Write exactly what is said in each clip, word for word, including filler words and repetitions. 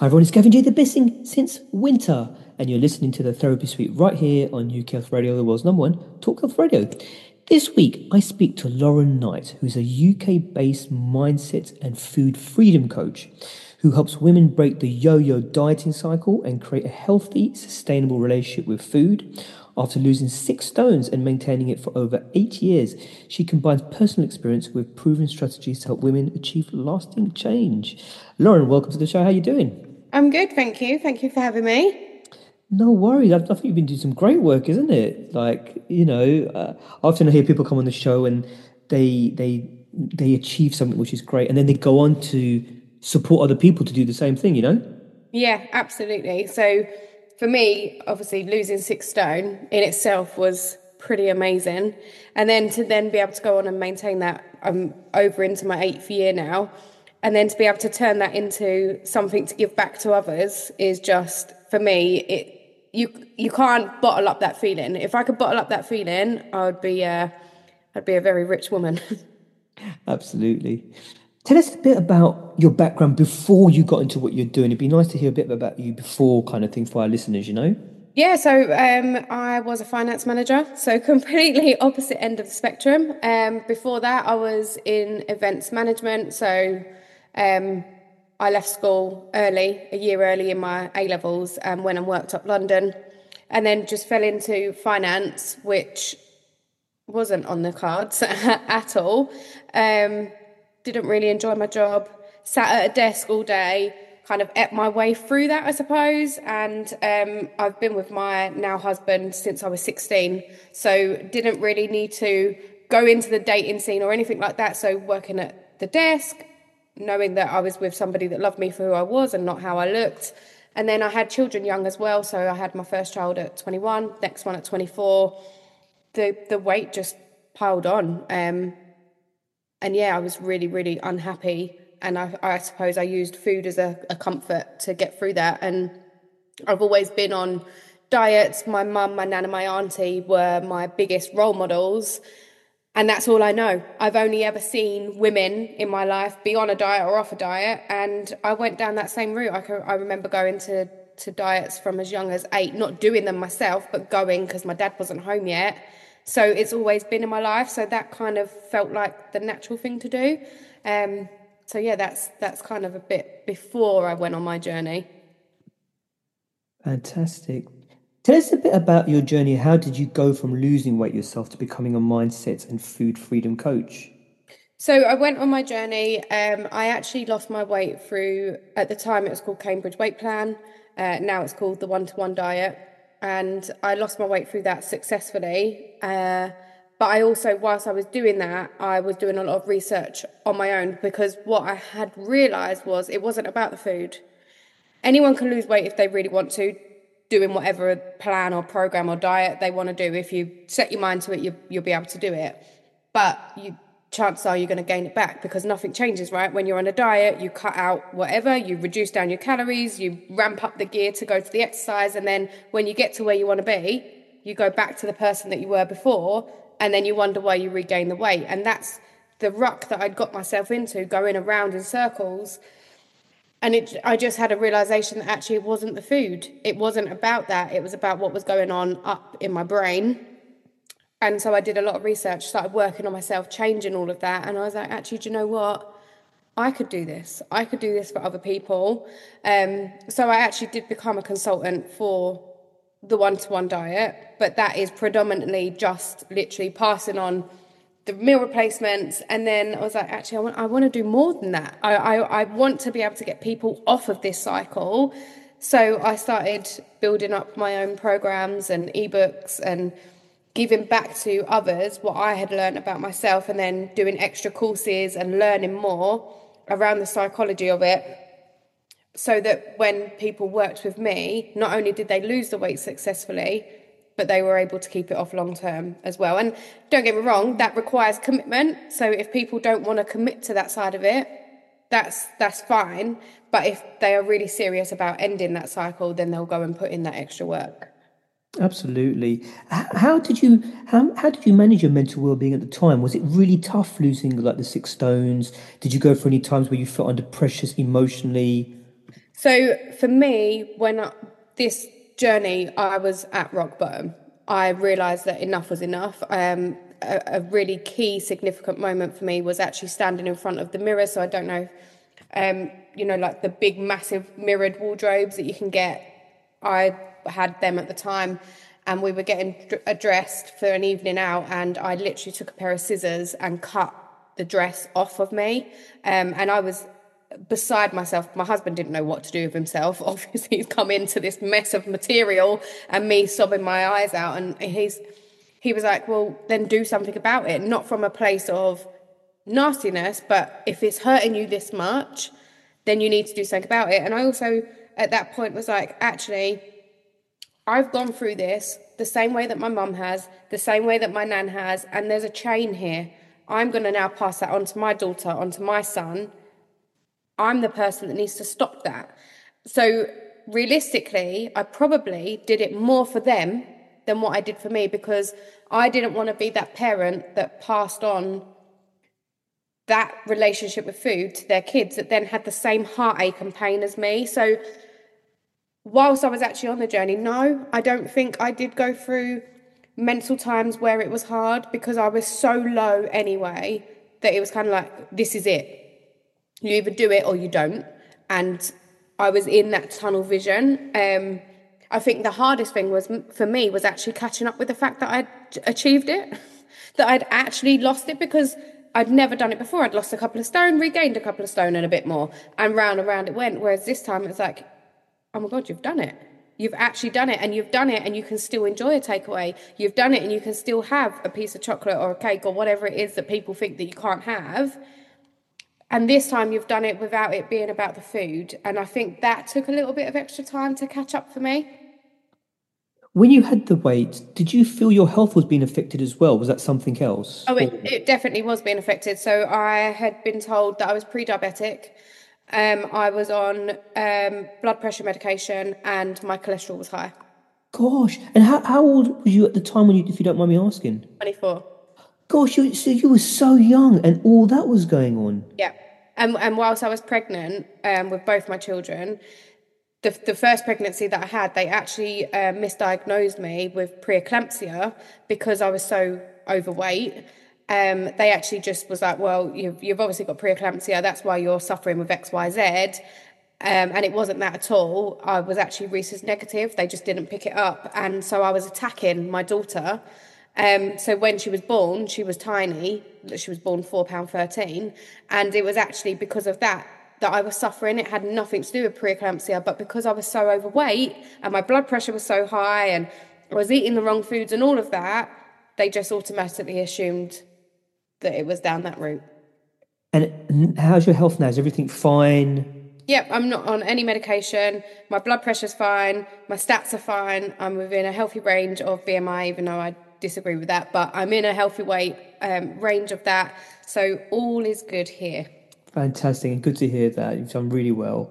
Hi everyone, it's Gavin J, the best thing since winter, and you're listening to the Therapy Suite right here on U K Health Radio, the world's number one talk health radio. This week, I speak to Lauren Knight, who's a U K-based mindset and food freedom coach who helps women break the yo-yo dieting cycle and create a healthy, sustainable relationship with food. After losing six stones and maintaining it for over eight years, she combines personal experience with proven strategies to help women achieve lasting change. Lauren, welcome to the show. How are you doing? I'm good, thank you. Thank you for having me. No worries. I, I think you've been doing some great work, isn't it? Like, you know, uh, often I hear people come on the show and they they they achieve something which is great, and then they go on to support other people to do the same thing, you know? Yeah, absolutely. So for me, obviously losing six stone in itself was pretty amazing. And then to then be able to go on and maintain that, I'm over into my eighth year now. And then to be able to turn that into something to give back to others is just, for me, it you you can't bottle up that feeling. If I could bottle up that feeling, I would be uh, I'd be a very rich woman. Absolutely. Tell us a bit about your background before you got into what you're doing. It'd be nice to hear a bit about you before, kind of thing, for our listeners, you know? Yeah, so um, I was a finance manager, so completely opposite end of the spectrum. Um, before that, I was in events management, so um, I left school early, a year early in my A levels, and went and worked up London, and then just fell into finance, which wasn't on the cards at all. Um, didn't really enjoy my job. Sat at a desk all day, kind of ate my way through that, I suppose. And um, I've been with my now husband since I was sixteen, so didn't really need to go into the dating scene or anything like that. So working at the desk, knowing that I was with somebody that loved me for who I was and not how I looked. And then I had children young as well. So I had my first child at twenty-one, next one at twenty-four. The the weight just piled on. Um, and yeah, I was really, really unhappy. And I, I suppose I used food as a, a comfort to get through that. And I've always been on diets. My mum, my nan and my auntie were my biggest role models. And that's all I know. I've only ever seen women in my life be on a diet or off a diet. And I went down that same route. I, can, I remember going to, to diets from as young as eight, not doing them myself, but going because my dad wasn't home yet. So it's always been in my life. So that kind of felt like the natural thing to do. Um, so yeah, that's that's kind of a bit before I went on my journey. Fantastic. Tell us a bit about your journey. How did you go from losing weight yourself to becoming a mindset and food freedom coach? So I went on my journey. Um, I actually lost my weight through, at the time it was called Cambridge Weight Plan. Uh, now it's called the One-to-One Diet. And I lost my weight through that successfully. Uh, but I also, whilst I was doing that, I was doing a lot of research on my own, because what I had realised was it wasn't about the food. Anyone can lose weight if they really want to, doing whatever plan or program or diet they want to do. If you set your mind to it, you, you'll be able to do it. But you, chances are you're going to gain it back, because nothing changes, right? When you're on a diet, you cut out whatever, you reduce down your calories, you ramp up the gear to go to the exercise, and then when you get to where you want to be, you go back to the person that you were before, and then you wonder why you regain the weight. And that's the ruck that I'd got myself into, going around in circles. And it, I just had a realization that actually it wasn't the food. It wasn't about that. It was about what was going on up in my brain. And so I did a lot of research, started working on myself, changing all of that. And I was like, actually, do you know what? I could do this. I could do this for other people. Um, so I actually did become a consultant for the one-to-one diet, but that is predominantly just literally passing on the meal replacements. And then I was like, actually, I want, I want to do more than that. I, I, I want to be able to get people off of this cycle. So I started building up my own programs and ebooks and giving back to others what I had learned about myself, and then doing extra courses and learning more around the psychology of it, so that when people worked with me, not only did they lose the weight successfully, but they were able to keep it off long term as well. And don't get me wrong, that requires commitment. So if people don't want to commit to that side of it, that's that's fine. But if they are really serious about ending that cycle, then they'll go and put in that extra work. Absolutely. H- How did you how how did you manage your mental well-being at the time? Was it really tough losing like the six stones? Did you go for any times where you felt under pressures emotionally? So for me, when I, this journey, I was at rock bottom. I realised that enough was enough. Um, a, a really key, significant moment for me was actually standing in front of the mirror. So I don't know, um, you know, like the big, massive mirrored wardrobes that you can get. I had them at the time, and we were getting dr- dressed for an evening out, and I literally took a pair of scissors and cut the dress off of me. Um, and I was beside myself. My husband didn't know what to do with himself. Obviously, he's come into this mess of material and me sobbing my eyes out. And he's he was like, well, then do something about it. Not from a place of nastiness, but if it's hurting you this much, then you need to do something about it. And I also, at that point, was like, actually, I've gone through this the same way that my mum has, the same way that my nan has, and there's a chain here. I'm going to now pass that on to my daughter, onto my son. I'm the person that needs to stop that. So realistically, I probably did it more for them than what I did for me, because I didn't want to be that parent that passed on that relationship with food to their kids that then had the same heartache and pain as me. So whilst I was actually on the journey, no, I don't think I did go through mental times where it was hard, because I was so low anyway that it was kind of like, this is it. You either do it or you don't. And I was in that tunnel vision. Um, I think the hardest thing was for me was actually catching up with the fact that I'd achieved it, that I'd actually lost it, because I'd never done it before. I'd lost a couple of stone, regained a couple of stone and a bit more, and round and round it went. Whereas this time it's like, oh my God, you've done it. You've actually done it, and you've done it and you can still enjoy a takeaway. You've done it and you can still have a piece of chocolate or a cake or whatever it is that people think that you can't have. And this time you've done it without it being about the food. And I think that took a little bit of extra time to catch up for me. When you had the weight, did you feel your health was being affected as well? Was that something else? Oh, it, Or- it definitely was being affected. So I had been told that I was pre-diabetic. Um, I was on um, blood pressure medication, and my cholesterol was high. Gosh, and how, how old were you at the time when you, if you don't mind me asking? twenty-four. Gosh, you, so you were so young and all that was going on. Yeah. And and whilst I was pregnant um, with both my children, the the first pregnancy that I had, they actually uh, misdiagnosed me with preeclampsia because I was so overweight. Um, they actually just was like, well, you've you've obviously got preeclampsia. That's why you're suffering with X, Y, Z. Um, and it wasn't that at all. I was actually rhesus negative. They just didn't pick it up, and so I was attacking my daughter. Um, so when she was born, she was tiny. She was born four pound thirteen, and it was actually because of that that I was suffering. It had nothing to do with preeclampsia, but because I was so overweight and my blood pressure was so high and I was eating the wrong foods and all of that, they just automatically assumed that it was down that route. And how's your health now? Is everything fine? Yep, I'm not on any medication. My blood pressure's fine. My stats are fine. I'm within a healthy range of B M I, even though I disagree with that, but I'm in a healthy weight um, range of that. So all is good here. Fantastic, and good to hear that. You've done really well.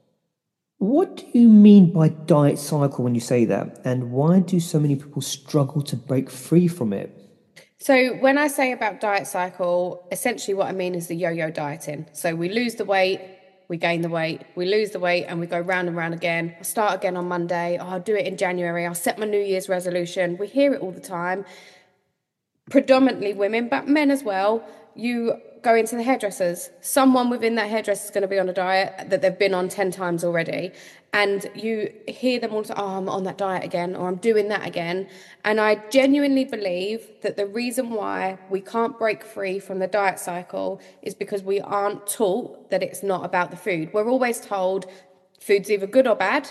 What do you mean by diet cycle when you say that? And why do so many people struggle to break free from it? So when I say about diet cycle, essentially what I mean is the yo-yo dieting. So we lose the weight, we gain the weight, we lose the weight, and we go round and round again. I'll start again on Monday. Oh, I'll do it in January. I'll set my New Year's resolution. We hear it all the time. Predominantly women, but men as well. You go into the hairdressers. Someone within that hairdresser is going to be on a diet that they've been on ten times already. And you hear them all say, oh, I'm on that diet again, or I'm doing that again. And I genuinely believe that the reason why we can't break free from the diet cycle is because we aren't taught that it's not about the food. We're always told food's either good or bad.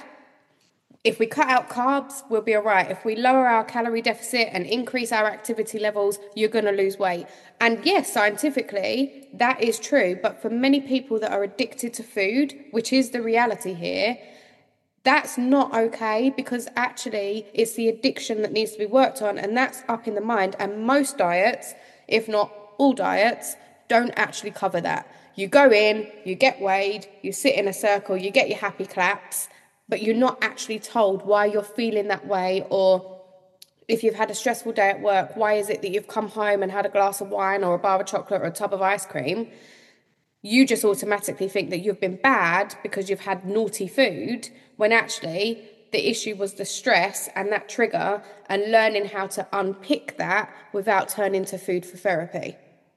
If we cut out carbs, we'll be all right. If we lower our calorie deficit and increase our activity levels, you're going to lose weight. And yes, scientifically, that is true. But for many people that are addicted to food, which is the reality here, that's not okay, because actually it's the addiction that needs to be worked on, and that's up in the mind. And most diets, if not all diets, don't actually cover that. You go in, you get weighed, you sit in a circle, you get your happy claps, but you're not actually told why you're feeling that way, or if you've had a stressful day at work, why is it that you've come home and had a glass of wine or a bar of chocolate or a tub of ice cream? You just automatically think that you've been bad because you've had naughty food, when actually the issue was the stress and that trigger, and learning how to unpick that without turning to food for therapy.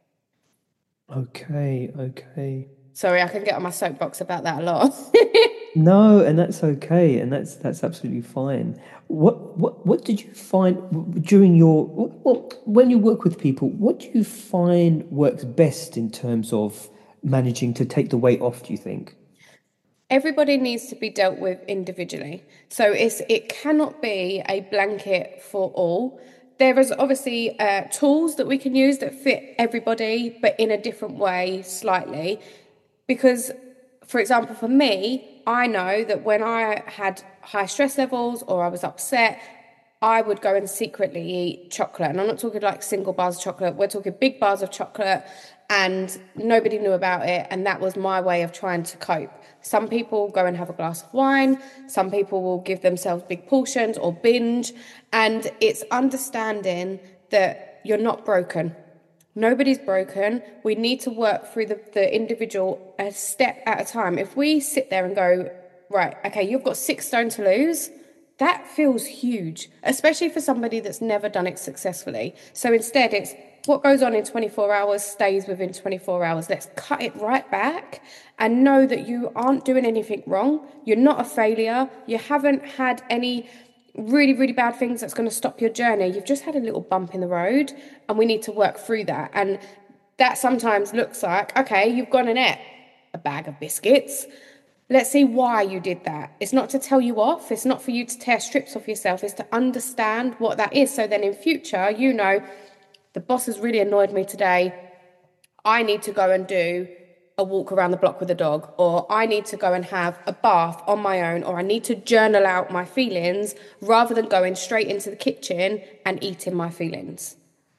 Okay, okay. Sorry, I can get on my soapbox about that a lot. No, and that's okay, and that's that's absolutely fine. What what what did you find w- during your what, what when you work with people? What do you find works best in terms of managing to take the weight off, do you think? Everybody needs to be dealt with individually. So it's it cannot be a blanket for all. There is obviously uh, tools that we can use that fit everybody, but in a different way slightly. Because, for example, for me, I know that when I had high stress levels or I was upset, I would go and secretly eat chocolate. And I'm not talking like single bars of chocolate, we're talking big bars of chocolate, and nobody knew about it. And that was my way of trying to cope. Some people go and have a glass of wine, some people will give themselves big portions or binge. And it's understanding that you're not broken. Nobody's broken. We need to work through the, the individual a step at a time. If we sit there and go, right, okay, you've got six stone to lose, that feels huge, especially for somebody that's never done it successfully. So instead, it's what goes on in twenty-four hours stays within twenty-four hours. Let's cut it right back and know that you aren't doing anything wrong. You're not a failure. You haven't had any really, really bad things that's going to stop your journey. You've just had a little bump in the road, and we need to work through that. And that sometimes looks like, okay, you've gone and ate a bag of biscuits. Let's see why you did that. It's not to tell you off. It's not for you to tear strips off yourself. It's to understand what that is. So then in future, you know, the boss has really annoyed me today. I need to go and do a walk around the block with a dog, or I need to go and have a bath on my own, or I need to journal out my feelings rather than going straight into the kitchen and eating my feelings.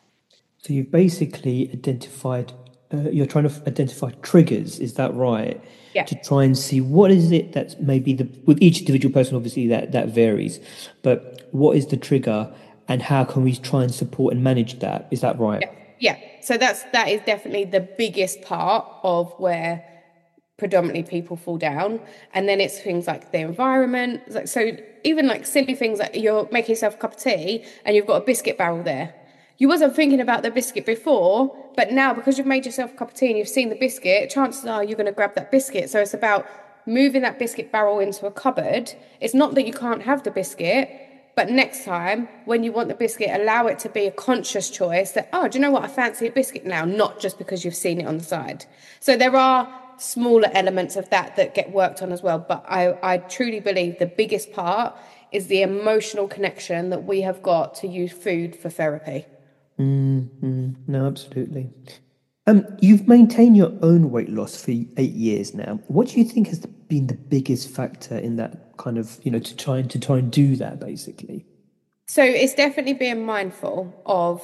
So you've basically identified, uh, you're trying to identify triggers, is that right? Yeah. To try and see what is it that's maybe the, with each individual person, obviously that that varies, but what is the trigger and how can we try and support and manage that? Is that right? Yeah. Yeah. So that's that is definitely the biggest part of where predominantly people fall down. And then it's things like the environment. Like, so even like silly things like you're making yourself a cup of tea and you've got a biscuit barrel there. You wasn't thinking about the biscuit before, but now because you've made yourself a cup of tea and you've seen the biscuit, chances are you're going to grab that biscuit. So it's about moving that biscuit barrel into a cupboard. It's not that you can't have the biscuit, but next time when you want the biscuit, allow it to be a conscious choice that, oh, do you know what? I fancy a biscuit now, not just because you've seen it on the side. So there are smaller elements of that that get worked on as well. But I, I truly believe the biggest part is the emotional connection that we have got to use food for therapy. Mm, mm, no, absolutely. Um, you've maintained your own weight loss for eight years now. What do you think has been the biggest factor in that kind of, you know, to try and to try and do that basically? So it's definitely being mindful of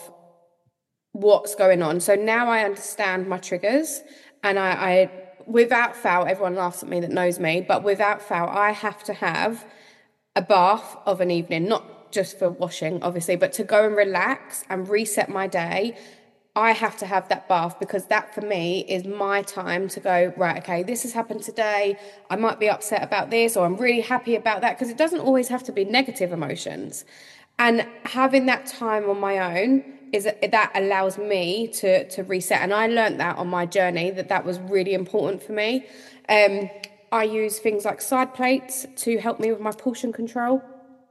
what's going on. So now I understand my triggers, and I, I without fail, everyone laughs at me that knows me, but without fail, I have to have a bath of an evening, not just for washing, obviously, but to go and relax and reset my day. I have to have that bath because that for me is my time to go, right, okay, this has happened today. I might be upset about this, or I'm really happy about that, because it doesn't always have to be negative emotions. And having that time on my own is that allows me to to reset. And I learned that on my journey, that that was really important for me. Um, I use things like side plates to help me with my portion control.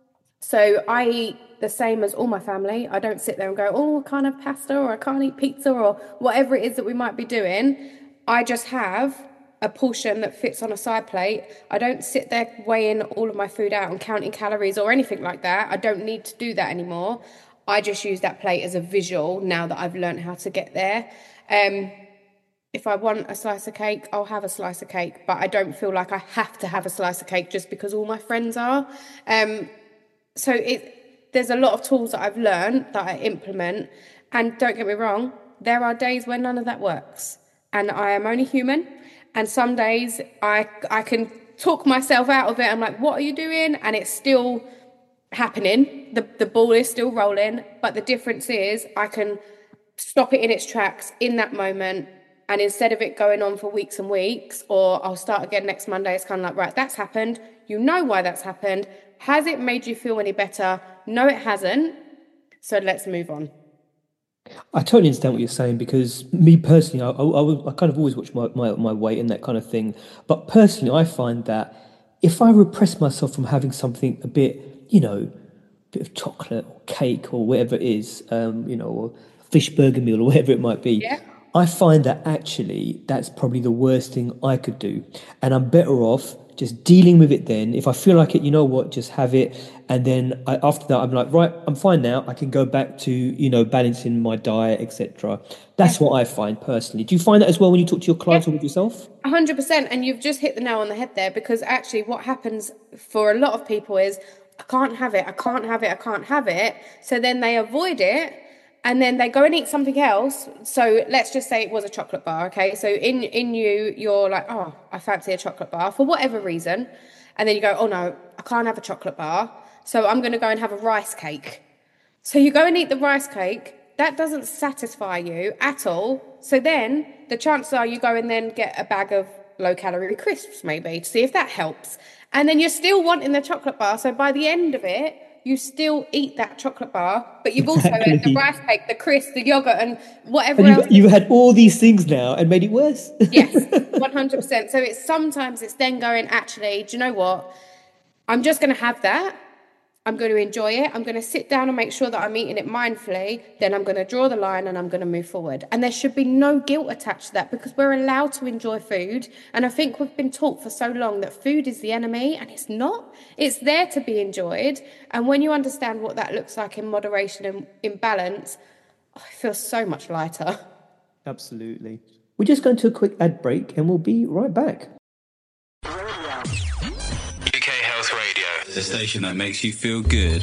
So I eat the same as all my family. I don't sit there and go, oh, I can't have pasta, or I can't eat pizza, or whatever it is that we might be doing. I just have a portion that fits on a side plate. I don't sit there weighing all of my food out and counting calories or anything like that. I don't need to do that anymore. I just use that plate as a visual now that I've learned how to get there. Um, if I want a slice of cake, I'll have a slice of cake, but I don't feel like I have to have a slice of cake just because all my friends are. Um, so it, there's a lot of tools that I've learned that I implement. And don't get me wrong, there are days when none of that works. And I am only human. And some days I I can talk myself out of it. I'm like, what are you doing? And it's still happening. The, the ball is still rolling. But the difference is I can stop it in its tracks in that moment, And instead of it going on for weeks and weeks, or I'll start again next Monday, it's kind of like, right, that's happened. You know why that's happened. Has it made you feel any better? No, it hasn't. So let's move on. I totally understand what you're saying because me personally, I, I, I, I kind of always watch my, my, my weight and that kind of thing. But personally, I find that if I repress myself from having something a bit, you know, a bit of chocolate or cake or whatever it is, um, you know, or fish burger meal or whatever it might be, Yeah. I find that actually that's probably the worst thing I could do. And I'm better off just dealing with it then. If I feel like it, you know what, just have it. And then I, after that, I'm like, right, I'm fine now. I can go back to, you know, balancing my diet, et cetera. That's Yeah. what I find personally. Do you find that as well when you talk to your clients Yeah. or with yourself? one hundred percent. And you've just hit the nail on the head there, because actually what happens for a lot of people is, I can't have it, I can't have it, I can't have it. So then they avoid it and then they go and eat something else. So let's just say it was a chocolate bar, okay? So in, in you, you're like, oh, I fancy a chocolate bar for whatever reason. And then you go, oh no, I can't have a chocolate bar. So I'm going to go and have a rice cake. So you go and eat the rice cake. That doesn't satisfy you at all. So then the chances are you go and then get a bag of low calorie crisps maybe to see if that helps. And then you're still wanting the chocolate bar. So by the end of it, you still eat that chocolate bar, but you've also had the Exactly. rice cake, the crisps, the yogurt and whatever And else. you've, you've had all these things now and made it worse. Yes, one hundred percent. So it's sometimes it's then going, actually, do you know what? I'm just going to have that. I'm going to enjoy it. I'm going to sit down and make sure that I'm eating it mindfully. Then I'm going to draw the line and I'm going to move forward. And there should be no guilt attached to that, because we're allowed to enjoy food. And I think we've been taught for so long that food is the enemy, and it's not. It's there to be enjoyed. And when you understand what that looks like in moderation and in balance, oh, it feels so much lighter. Absolutely. We're just going to a quick ad break and we'll be right back. U K Health Radio, the station that makes you feel good.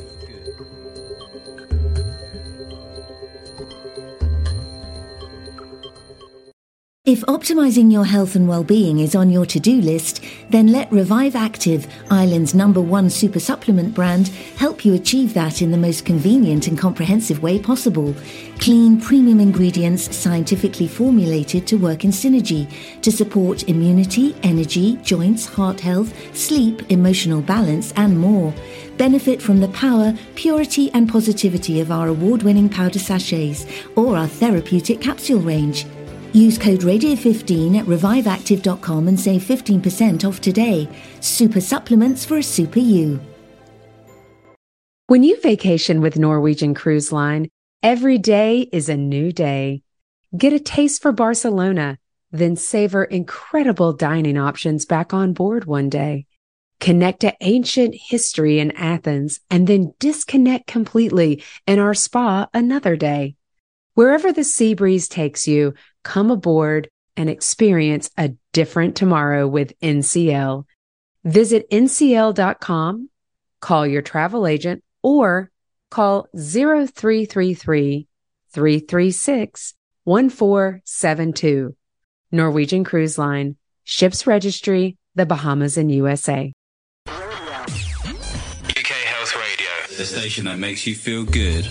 If optimizing your health and well-being is on your to-do list, then let Revive Active, Ireland's number one super supplement brand, help you achieve that in the most convenient and comprehensive way possible. Clean, premium ingredients scientifically formulated to work in synergy to support immunity, energy, joints, heart health, sleep, emotional balance, and more. Benefit from the power, purity, and positivity of our award-winning powder sachets or our therapeutic capsule range. Use code radio fifteen at revive active dot com and save fifteen percent off today. Super supplements for a super you. When you vacation with Norwegian Cruise Line, every day is a new day. Get a taste for Barcelona, then savor incredible dining options back on board one day. Connect to ancient history in Athens and then disconnect completely in our spa another day. Wherever the sea breeze takes you, come aboard and experience a different tomorrow with N C L. Visit N C L dot com, call your travel agent, or call zero three three three, three three six, one four seven two. Norwegian Cruise Line, Ships Registry, the Bahamas and U S A. U K Health Radio, the station that makes you feel good.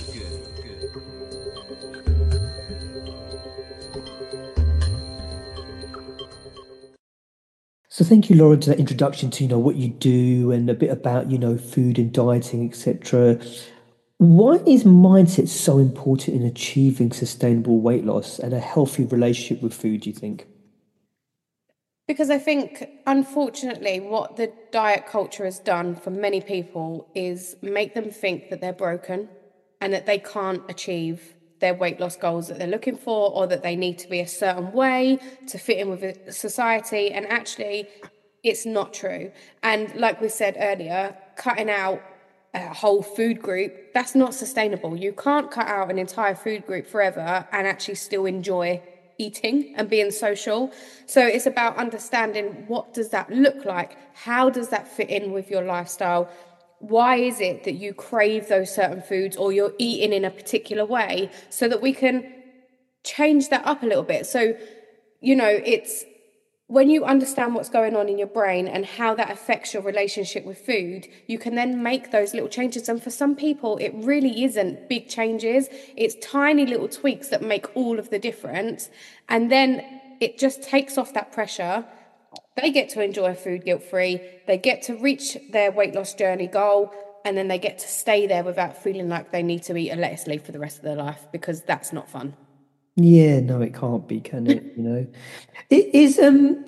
So thank you, Lauren, to that introduction to, you know, what you do and a bit about, you know, food and dieting, et cetera. Why is mindset so important in achieving sustainable weight loss and a healthy relationship with food, do you think? Because I think, unfortunately, what the diet culture has done for many people is make them think that they're broken and that they can't achieve their weight loss goals that they're looking for, or that they need to be a certain way to fit in with society. And actually, it's not true. And like we said earlier, cutting out a whole food group, that's not sustainable. You can't cut out an entire food group forever and actually still enjoy eating and being social. So it's about understanding, what does that look like? How does that fit in with your lifestyle? Why is it that you crave those certain foods, or you're eating in a particular way, so that we can change that up a little bit? So, you know, it's when you understand what's going on in your brain and how that affects your relationship with food, you can then make those little changes. And for some people, it really isn't big changes. It's tiny little tweaks that make all of the difference. And then it just takes off that pressure. They get to enjoy food guilt-free. They get to reach their weight loss journey goal. And then they get to stay there without feeling like they need to eat a lettuce leaf for the rest of their life, because that's not fun. Yeah, no, it can't be, can it? You know, it is. Um,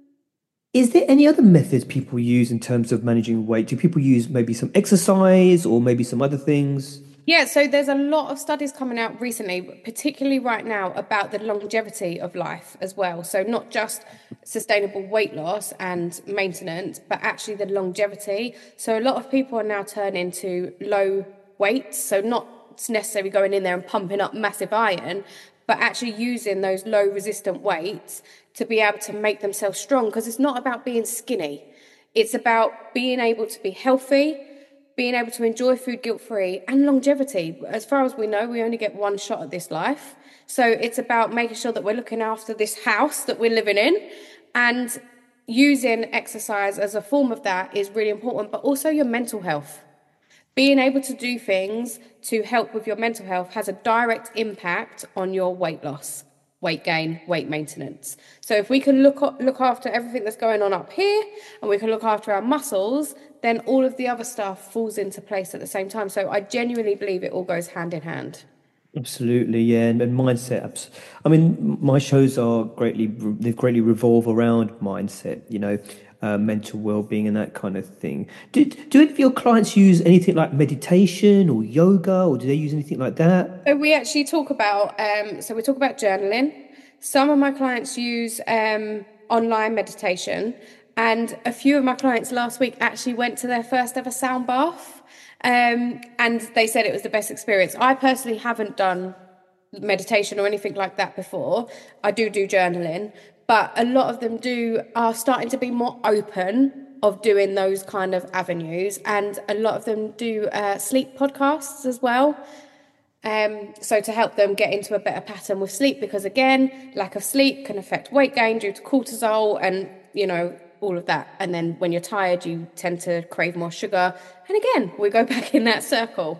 is there any other methods people use in terms of managing weight? Do people use maybe some exercise or maybe some other things? Yeah, so there's a lot of studies coming out recently, particularly right now, about the longevity of life as well. So not just sustainable weight loss and maintenance, but actually the longevity. So a lot of people are now turning to low weights, so not necessarily going in there and pumping up massive iron, but actually using those low resistant weights to be able to make themselves strong, because it's not about being skinny. It's about being able to be healthy, being able to enjoy food guilt-free, and longevity. As far as we know, we only get one shot at this life. So it's about making sure that we're looking after this house that we're living in, and using exercise as a form of that is really important, but also your mental health. Being able to do things to help with your mental health has a direct impact on your weight loss, weight gain, weight maintenance. So if we can look look after everything that's going on up here, and we can look after our muscles, then all of the other stuff falls into place at the same time. So I genuinely believe it all goes hand in hand. Absolutely, yeah, and, and mindset. I mean, my shows are greatly they greatly revolve around mindset. You know, uh, mental well-being and that kind of thing. Do do any of your clients use anything like meditation or yoga, or do they use anything like that? So we actually talk about. Um, so we talk about journaling. Some of my clients use um, online meditation, and a few of my clients last week actually went to their first ever sound bath. Um, and they said it was the best experience. I personally haven't done meditation or anything like that before. I do do journaling, but a lot of them do are starting to be more open of doing those kind of avenues. And a lot of them do uh, sleep podcasts as well. Um, so to help them get into a better pattern with sleep, because again, lack of sleep can affect weight gain due to cortisol and, you know, all of that. And then when you're tired, you tend to crave more sugar. And again, we go back in that circle.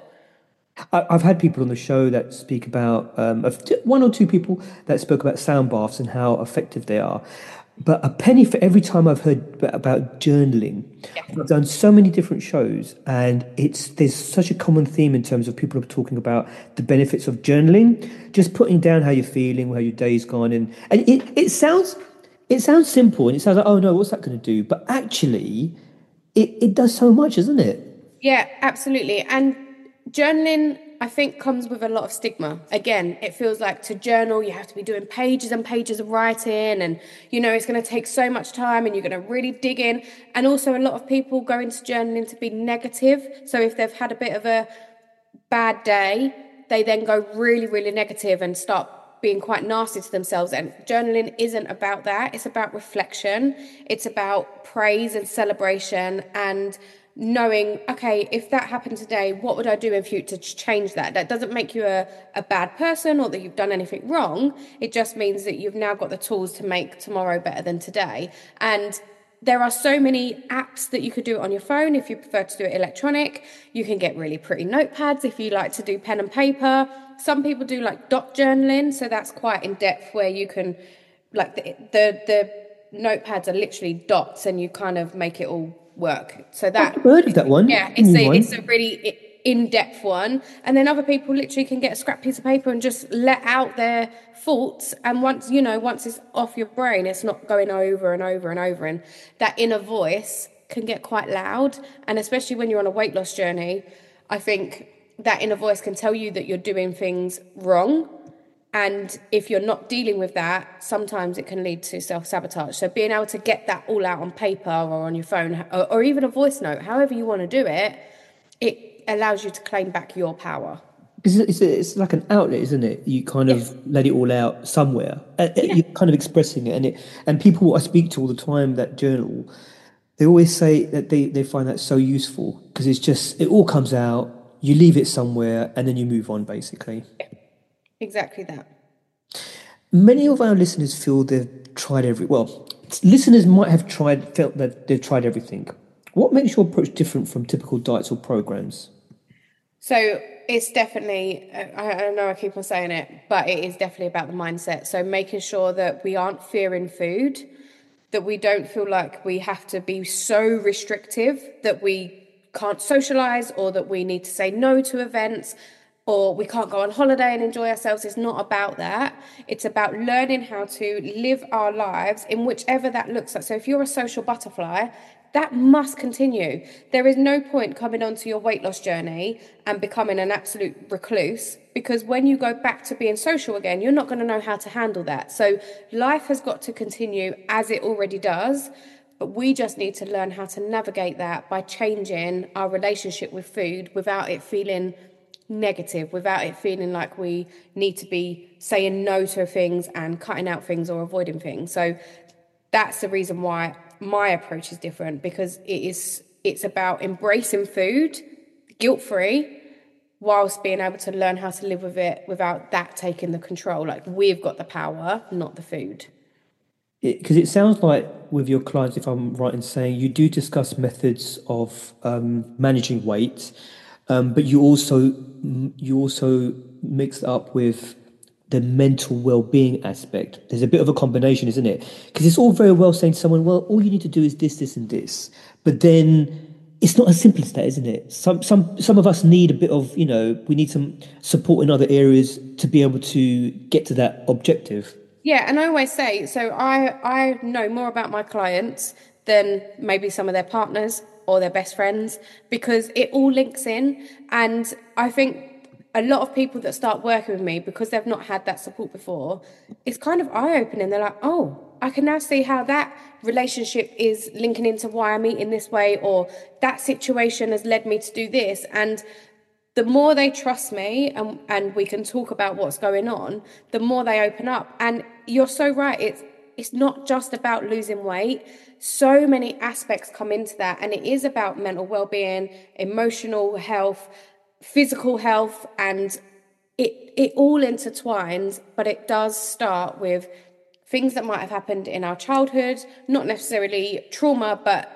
I've had people on the show that speak about, um, one or two people that spoke about sound baths and how effective they are. But a penny for every time I've heard about journaling. Yeah. I've done so many different shows, and it's there's such a common theme in terms of people are talking about the benefits of journaling, just putting down how you're feeling, how your day's gone. And, and it, it sounds... It sounds simple, and it sounds like, oh no, what's that going to do? But actually, it, it does so much, isn't it? Yeah, absolutely. And journaling, I think, comes with a lot of stigma. Again, it feels like to journal, you have to be doing pages and pages of writing, and, you know, it's going to take so much time, and you're going to really dig in. And also a lot of people go into journaling to be negative. So if they've had a bit of a bad day, they then go really, really negative and start being quite nasty to themselves. And journaling isn't about that. It's about reflection. It's about praise and celebration, and knowing, okay, if that happened today, what would I do in future to change that? That doesn't make you a, a bad person or that you've done anything wrong. It just means that you've now got the tools to make tomorrow better than today. And there are so many apps that you could do it on your phone if you prefer to do it electronic. You can get really pretty notepads if you like to do pen and paper. Some people do like dot journaling, so that's quite in depth, where you can, like the the, the notepads are literally dots, and you kind of make it all work. So that I've heard of that one. Yeah, it's a one. It's a really in-depth one. And then other people literally can get a scrap piece of paper and just let out their thoughts. And once, you know, once it's off your brain, it's not going over and over and over. And that inner voice can get quite loud. And especially when you're on a weight loss journey, I think that inner voice can tell you that you're doing things wrong. And if you're not dealing with that, sometimes it can lead to self-sabotage. So being able to get that all out on paper or on your phone, or, or even a voice note, however you want to do it, it allows you to claim back your power. It's, it's, it's like an outlet, isn't it? You kind of yes. let it all out somewhere. Yeah. You're kind of expressing it. And it, and people I speak to all the time that journal, they always say that they, they find that so useful, because it's just, it all comes out, you leave it somewhere, and then you move on, basically. Yeah. Exactly that. Many of our listeners feel they've tried every, well, Listeners might have tried, felt that they've tried everything. What makes your approach different from typical diets or programs? So it's definitely, I, I know I keep on saying it, but it is definitely about the mindset. So making sure that we aren't fearing food, that we don't feel like we have to be so restrictive that we can't socialize, or that we need to say no to events, or we can't go on holiday and enjoy ourselves. It's not about that. It's about learning how to live our lives in whichever that looks like. So if you're a social butterfly, that must continue. There is no point coming onto your weight loss journey and becoming an absolute recluse, because when you go back to being social again, you're not going to know how to handle that. So life has got to continue as it already does, but we just need to learn how to navigate that by changing our relationship with food without it feeling negative, without it feeling like we need to be saying no to things and cutting out things or avoiding things. So that's the reason why my approach is different, because it is it's about embracing food guilt-free whilst being able to learn how to live with it without that taking the control. Like, we've got the power, not the food. Because it, it sounds like with your clients, if I'm right in saying, you do discuss methods of um, managing weight, um, but you also you also mix it up with the mental well-being aspect. There's a bit of a combination, isn't it? Because it's all very well saying to someone, well, all you need to do is this, this, and this. But then it's not as simple as that, isn't it? Some some some of us need a bit of, you know, we need some support in other areas to be able to get to that objective. Yeah, and I always say, so I, I know more about my clients than maybe some of their partners or their best friends, because it all links in. And I think a lot of people that start working with me, because they've not had that support before, it's kind of eye-opening. They're like, oh, I can now see how that relationship is linking into why I'm eating this way, or that situation has led me to do this. And the more they trust me and, and we can talk about what's going on, the more they open up. And you're so right. It's, it's not just about losing weight. So many aspects come into that. And it is about mental well-being, emotional health, physical health, and it it all intertwines. But it does start with things that might have happened in our childhood, not necessarily trauma, but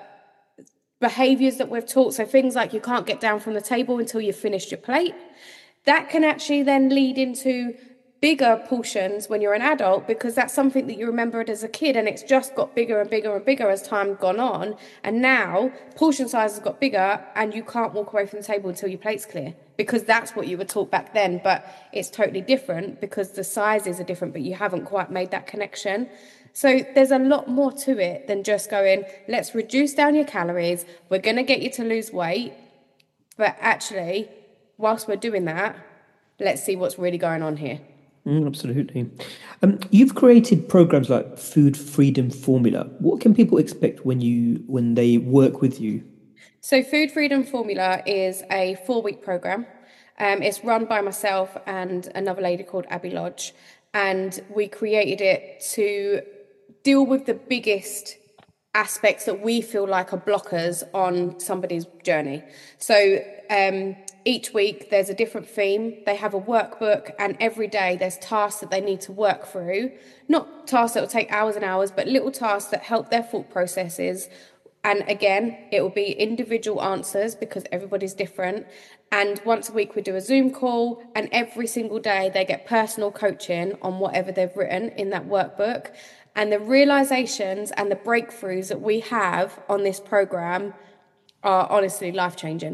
behaviors that we've taught. So things like you can't get down from the table until you've finished your plate. That can actually then lead into bigger portions when you're an adult, because that's something that you remembered as a kid, and it's just got bigger and bigger and bigger as time gone on. And now portion size has got bigger and you can't walk away from the table until your plate's clear, because that's what you were taught back then. But it's totally different because the sizes are different, but you haven't quite made that connection. So there's a lot more to it than just going, let's reduce down your calories, we're going to get you to lose weight. But actually, whilst we're doing that, let's see what's really going on here. Mm, absolutely. Um, you've created programs like Food Freedom Formula. What can people expect when you when they work with you? So Food Freedom Formula is a four-week program. Um, it's run by myself and another lady called Abby Lodge. And we created it to deal with the biggest aspects that we feel like are blockers on somebody's journey. So um, each week there's a different theme. They have a workbook, and every day there's tasks that they need to work through. Not tasks that will take hours and hours, but little tasks that help their thought processes. And again, it will be individual answers because everybody's different. And once a week we do a Zoom call, and every single day they get personal coaching on whatever they've written in that workbook. And the realizations and the breakthroughs that we have on this program are honestly life-changing.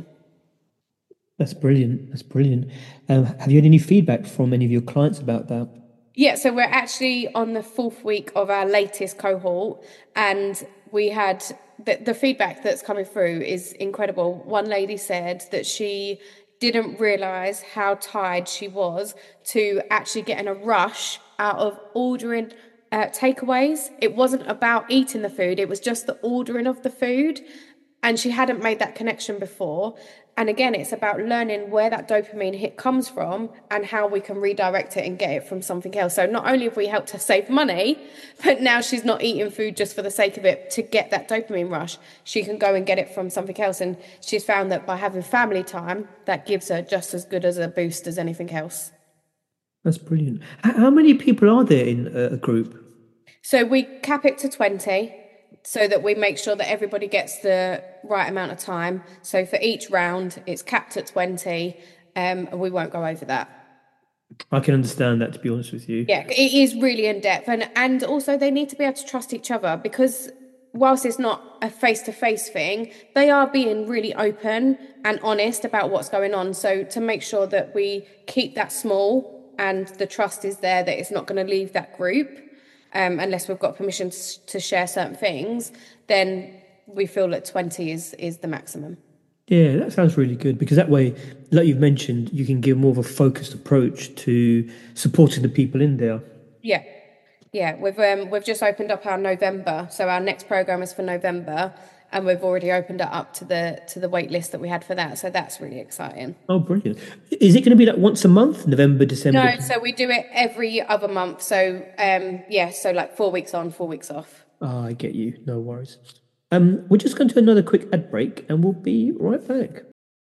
That's brilliant. That's brilliant. Um, have you had any feedback from any of your clients about that? Yeah, so we're actually on the fourth week of our latest cohort, and we had the, the feedback that's coming through is incredible. One lady said that she didn't realise how tired she was to actually getting a rush out of ordering uh, takeaways. It wasn't about eating the food, it was just the ordering of the food. And she hadn't made that connection before. And again, it's about learning where that dopamine hit comes from and how we can redirect it and get it from something else. So not only have we helped her save money, but now she's not eating food just for the sake of it to get that dopamine rush. She can go and get it from something else. And she's found that by having family time, that gives her just as good as a boost as anything else. That's brilliant. How many people are there in a group? So we cap it to twenty so that we make sure that everybody gets the right amount of time. So for each round, it's capped at twenty, um, and we won't go over that. I can understand that, to be honest with you. Yeah, it is really in depth. And, and also they need to be able to trust each other, because whilst it's not a face-to-face thing, they are being really open and honest about what's going on. So to make sure that we keep that small and the trust is there, that it's not going to leave that group, um, unless we've got permission to, to share certain things, then we feel that twenty is, is the maximum. Yeah, that sounds really good, because that way, like you've mentioned, you can give more of a focused approach to supporting the people in there. Yeah, yeah. We've um, we've just opened up our November, so our next program is for November, and we've already opened it up to the to the wait list that we had for that. So that's really exciting. Oh, brilliant! Is it going to be like once a month, November, December? No, so we do it every other month. So um, yeah, so like four weeks on, four weeks off. Ah, I get you. No worries. Um, we're just going to another quick ad break, and we'll be right back.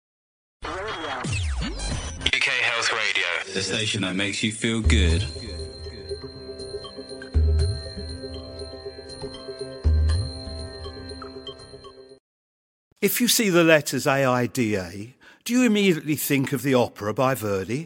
U K Health Radio, the station that makes you feel good. If you see the letters A I D A, do you immediately think of the opera by Verdi?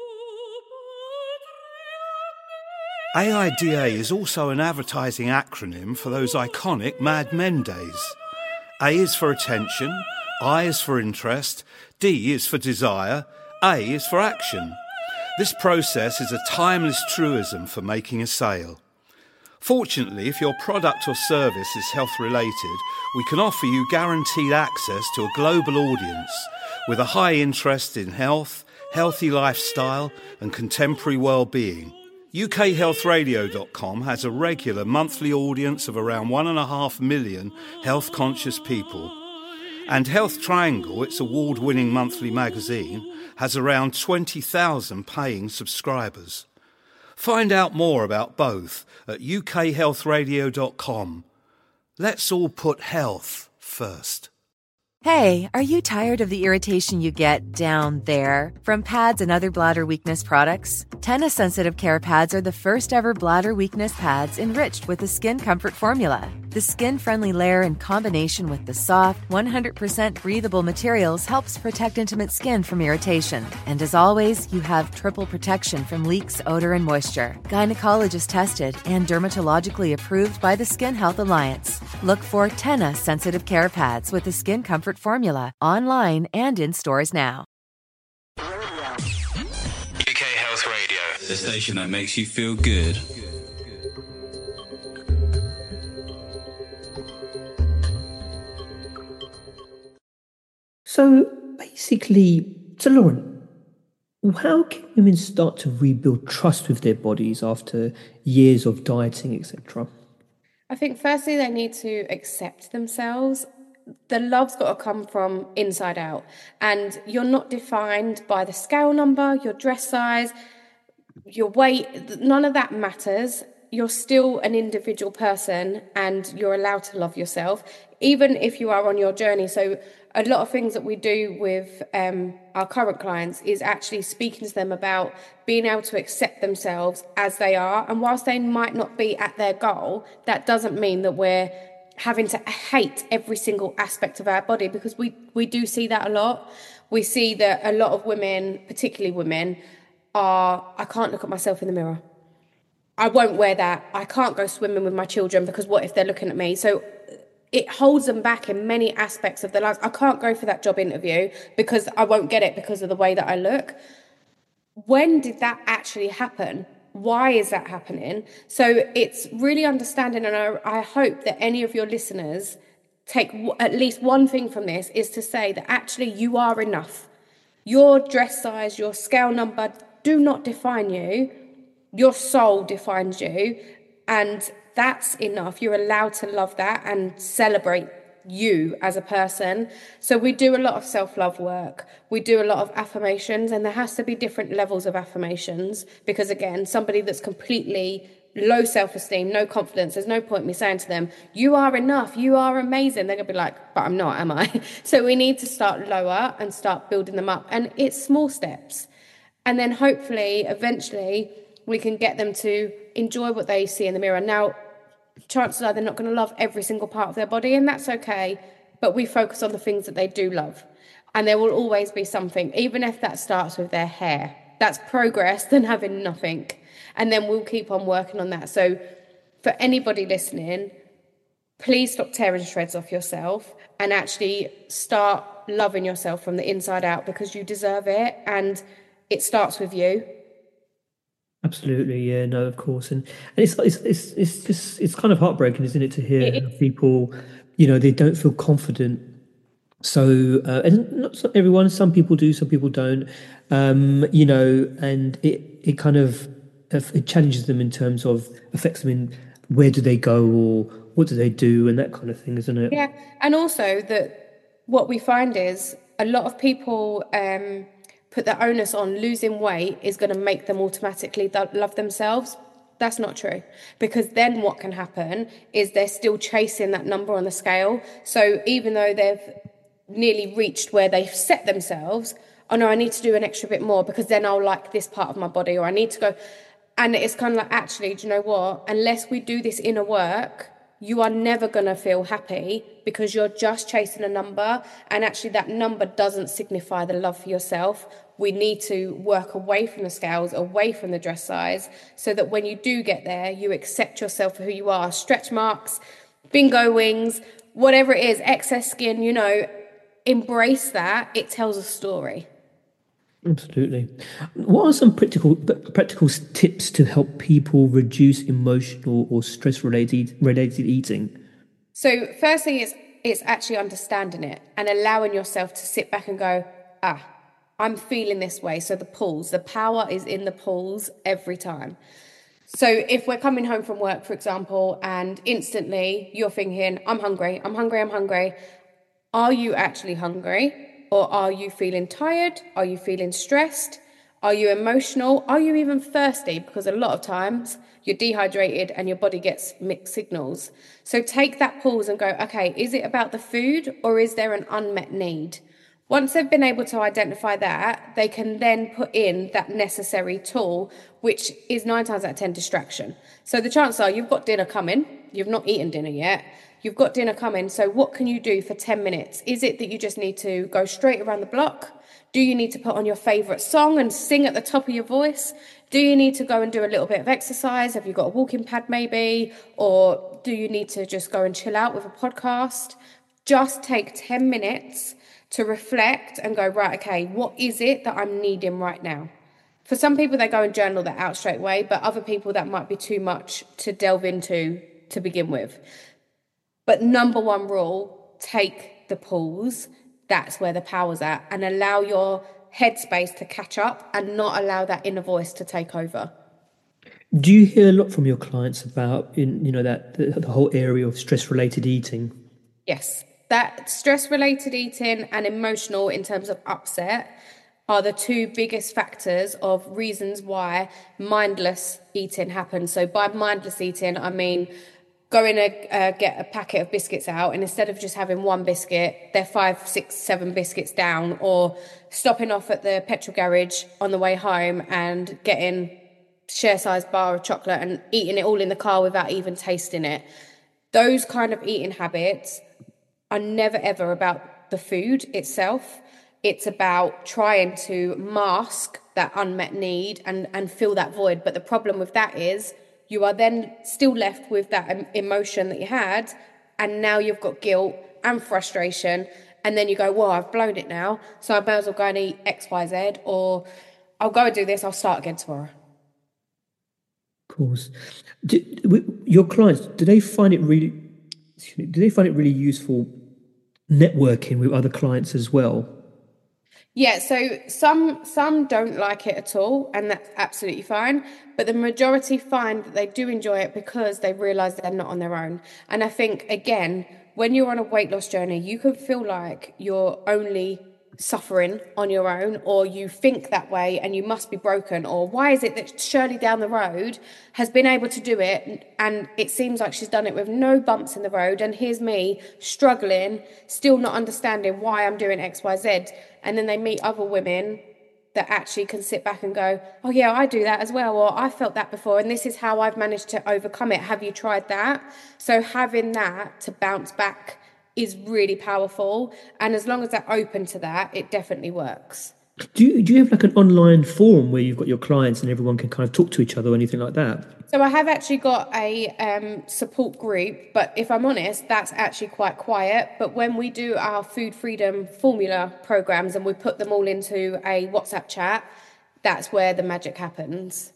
A I D A is also an advertising acronym for those iconic Mad Men days. A is for attention, I is for interest, D is for desire, A is for action. This process is a timeless truism for making a sale. Fortunately, if your product or service is health-related, we can offer you guaranteed access to a global audience with a high interest in health, healthy lifestyle and contemporary well-being. U K health radio dot com has a regular monthly audience of around one and a half million health-conscious people. And Health Triangle, its award-winning monthly magazine, has around twenty thousand paying subscribers. Find out more about both at U K health radio dot com. Let's all put health first. Hey, are you tired of the irritation you get down there from pads and other bladder weakness products? Tena Sensitive Care Pads are the first ever bladder weakness pads enriched with the Skin Comfort formula. The skin-friendly layer in combination with the soft, one hundred percent breathable materials helps protect intimate skin from irritation. And as always, you have triple protection from leaks, odor, and moisture. Gynecologist tested and dermatologically approved by the Skin Health Alliance. Look for Tena Sensitive Care Pads with the Skin Comfort formula online and in stores now. U K Health Radio, the station that makes you feel good. So basically, so Lauren, how can women start to rebuild trust with their bodies after years of dieting, et cetera? I think firstly they need to accept themselves. The love's got to come from inside out, and you're not defined by the scale number, your dress size, your weight. None of that matters. You're still an individual person, and you're allowed to love yourself, even if you are on your journey. So a lot of things that we do with um, our current clients is actually speaking to them about being able to accept themselves as they are. And whilst they might not be at their goal, that doesn't mean that we're having to hate every single aspect of our body, because we, we do see that a lot. We see that a lot of women, particularly women, are, I can't look at myself in the mirror. I won't wear that. I can't go swimming with my children because what if they're looking at me? So it holds them back in many aspects of their lives. I can't go for that job interview because I won't get it because of the way that I look. When did that actually happen? Why is that happening? So it's really understanding, and I, I hope that any of your listeners take w- at least one thing from this, is to say that actually you are enough. Your dress size, your scale number do not define you. Your soul defines you, and that's enough. You're allowed to love that and celebrate you as a person. So we do a lot of self-love work. We do a lot of affirmations, and there has to be different levels of affirmations, because again, somebody that's completely low self-esteem, no confidence, there's no point me saying to them, you are enough, you are amazing. They're going to be like, but I'm not, am I? So we need to start lower and start building them up. And it's small steps. And then hopefully, eventually, we can get them to enjoy what they see in the mirror. Now, chances are they're not going to love every single part of their body, and that's okay. But we focus on the things that they do love. And there will always be something, even if that starts with their hair. That's progress than having nothing. And then we'll keep on working on that. So for anybody listening, please stop tearing shreds off yourself and actually start loving yourself from the inside out, because you deserve it. And it starts with you. Absolutely, yeah, no, of course, and, and it's it's it's it's just it's kind of heartbreaking, isn't it, to hear it, people, you know, they don't feel confident. So, uh, and not everyone, some people do, some people don't, um, you know, and it it kind of it challenges them in terms of affects them in where do they go or what do they do and that kind of thing, isn't it? Yeah, and also that what we find is a lot of people. Um, put the onus on losing weight is going to make them automatically love themselves. That's not true, because then what can happen is they're still chasing that number on the scale. So even though they've nearly reached where they've set themselves, oh no, I need to do an extra bit more because then I'll like this part of my body, or I need to go. And it's kind of like, actually, do you know what? Unless we do this inner work, you are never going to feel happy, because you're just chasing a number. And actually that number doesn't signify the love for yourself. We need to work away from the scales, away from the dress size, so that when you do get there, you accept yourself for who you are. Stretch marks, bingo wings, whatever it is, excess skin, you know, embrace that. It tells a story. Absolutely. What are some practical practical tips to help people reduce emotional or stress related related eating? So firstly, it's it's actually understanding it and allowing yourself to sit back and go, ah, I'm feeling this way. So the pulls, the power is in the pulls every time. So if we're coming home from work, for example, and instantly you're thinking, I'm hungry, I'm hungry, I'm hungry. Are you actually hungry? Or are you feeling tired? Are you feeling stressed? Are you emotional? Are you even thirsty? Because a lot of times you're dehydrated and your body gets mixed signals. So take that pause and go, okay, is it about the food or is there an unmet need? Once they've been able to identify that, they can then put in that necessary tool, which is nine times out of ten distraction. So the chances are you've got dinner coming, you've not eaten dinner yet, you've got dinner coming, so what can you do for ten minutes? Is it that you just need to go straight around the block? Do you need to put on your favourite song and sing at the top of your voice? Do you need to go and do a little bit of exercise? Have you got a walking pad maybe? Or do you need to just go and chill out with a podcast? Just take ten minutes to reflect and go, right, okay, what is it that I'm needing right now? For some people, they go and journal that out straight away, but other people, that might be too much to delve into to begin with. But number one rule, take the pause. That's where the power's at, and allow your headspace to catch up and not allow that inner voice to take over. Do you hear a lot from your clients about, in, you know, that the, the whole area of stress-related eating? Yes. That stress-related eating and emotional in terms of upset are the two biggest factors of reasons why mindless eating happens. So by mindless eating, I mean going to uh, get a packet of biscuits out, and instead of just having one biscuit, they're five, six, seven biscuits down, or stopping off at the petrol garage on the way home and getting share-sized bar of chocolate and eating it all in the car without even tasting it. Those kind of eating habits are never ever about the food itself. It's about trying to mask that unmet need and, and fill that void. But the problem with that is you are then still left with that emotion that you had, and now you've got guilt and frustration, and then you go, well, I've blown it now, so I may as well go and eat X, Y, Z, or I'll go and do this, I'll start again tomorrow. Of course. Do, your clients, do they find it really, do they find it really useful networking with other clients as well? Yeah, so some some don't like it at all, and that's absolutely fine. But the majority find that they do enjoy it because they realise they're not on their own. And I think, again, when you're on a weight loss journey, you can feel like you're only suffering on your own, or you think that way and you must be broken, or why is it that Shirley down the road has been able to do it and it seems like she's done it with no bumps in the road, and here's me struggling, still not understanding why I'm doing X, Y, Z. And then they meet other women that actually can sit back and go, oh yeah, I do that as well, or I felt that before, and this is how I've managed to overcome it. Have you tried that? So having that to bounce back is really powerful, and as long as they're open to that, it definitely works. Do you, do you have like an online forum where you've got your clients and everyone can kind of talk to each other or anything like that? So I have actually got a um, support group, but if I'm honest, that's actually quite quiet. But when we do our food freedom formula programs and we put them all into a WhatsApp chat, that's where the magic happens.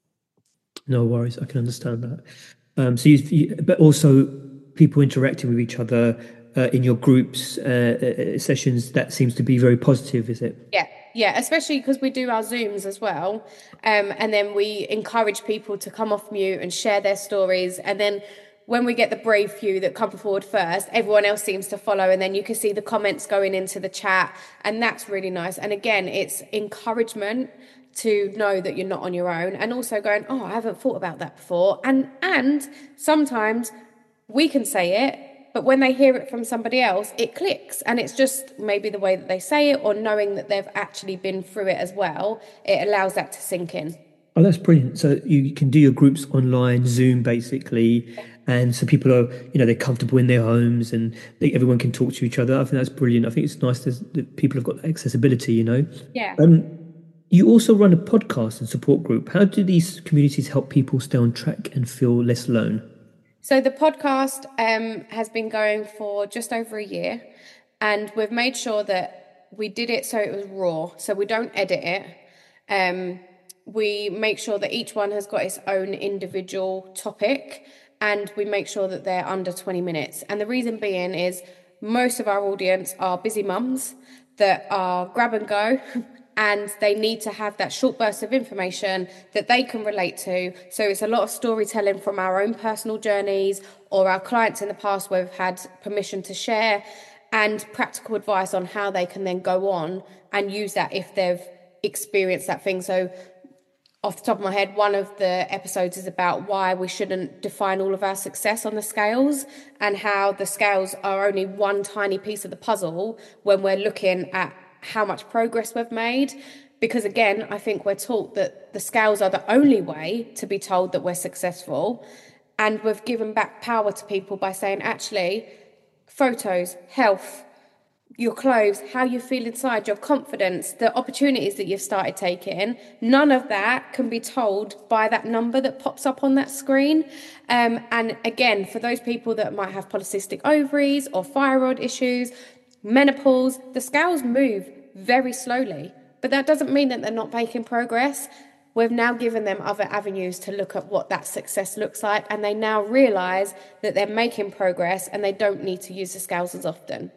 No worries, I can understand that. Um, so, you, you, but also people interacting with each other uh, in your groups uh, uh, sessions, that seems to be very positive, is it? Yeah. Yeah, especially because we do our Zooms as well. Um, and then we encourage people to come off mute and share their stories. And then when we get the brave few that come forward first, everyone else seems to follow. And then you can see the comments going into the chat. And that's really nice. And again, it's encouragement to know that you're not on your own. And also going, oh, I haven't thought about that before. And and sometimes we can say it, but when they hear it from somebody else, it clicks. And it's just maybe the way that they say it or knowing that they've actually been through it as well. It allows that to sink in. Oh, that's brilliant. So you can do your groups online, Zoom basically. And so people are, you know, they're comfortable in their homes and they, everyone can talk to each other. I think that's brilliant. I think it's nice that people have got accessibility, you know. Yeah. Um, you also run a podcast and support group. How do these communities help people stay on track and feel less alone? So the podcast um, has been going for just over a year, and we've made sure that we did it so it was raw, so we don't edit it. Um, we make sure that each one has got its own individual topic, and we make sure that they're under twenty minutes. And the reason being is most of our audience are busy mums that are grab and go, and they need to have that short burst of information that they can relate to. So it's a lot of storytelling from our own personal journeys or our clients in the past where we've had permission to share, and practical advice on how they can then go on and use that if they've experienced that thing. So off the top of my head, one of the episodes is about why we shouldn't define all of our success on the scales, and how the scales are only one tiny piece of the puzzle when we're looking at how much progress we've made. Because again, I think we're taught that the scales are the only way to be told that we're successful, and we've given back power to people by saying, actually, photos, health, your clothes, how you feel inside, your confidence, the opportunities that you've started taking, none of that can be told by that number that pops up on that screen. Um, and again, for those people that might have polycystic ovaries or thyroid issues, menopause, the scales move very slowly, but that doesn't mean that they're not making progress. We've now given them other avenues to look at what that success looks like, and they now realise that they're making progress and they don't need to use the scales as often.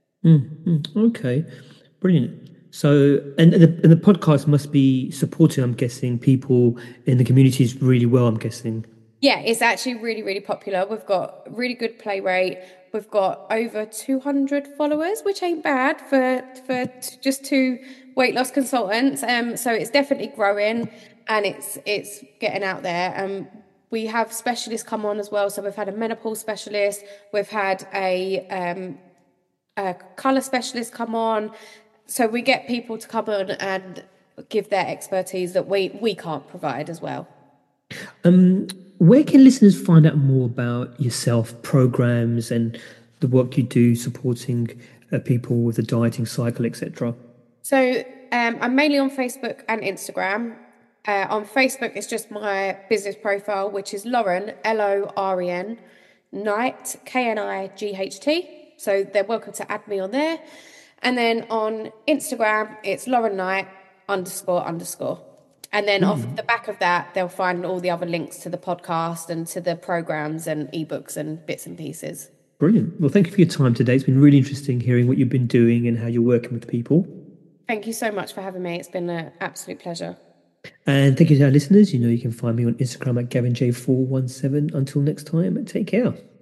Mm, okay, brilliant. So, and the, and the podcast must be supporting, I'm guessing, people in the communities really well, I'm guessing. Yeah, it's actually really, really popular. We've got really good play rate. We've got over two hundred followers, which ain't bad for for just two weight loss consultants. Um, so it's definitely growing, and it's it's getting out there. Um, we have specialists come on as well. So we've had a menopause specialist. We've had a um, a colour specialist come on. So we get people to come on and give their expertise that we we can't provide as well. Um. Where can listeners find out more about yourself, programs, and the work you do supporting uh, people with the dieting cycle, et cetera? So um, I'm mainly on Facebook and Instagram. Uh, on Facebook, it's just my business profile, which is Lauren, L O R E N, Knight, K N I G H T. So they're welcome to add me on there. And then on Instagram, it's Lauren Knight underscore underscore. And then mm. off the back of that, they'll find all the other links to the podcast and to the programs and ebooks and bits and pieces. Brilliant. Well, thank you for your time today. It's been really interesting hearing what you've been doing and how you're working with people. Thank you so much for having me. It's been an absolute pleasure. And thank you to our listeners. You know, you can find me on Instagram at Gavin J four one seven. Until next time, take care.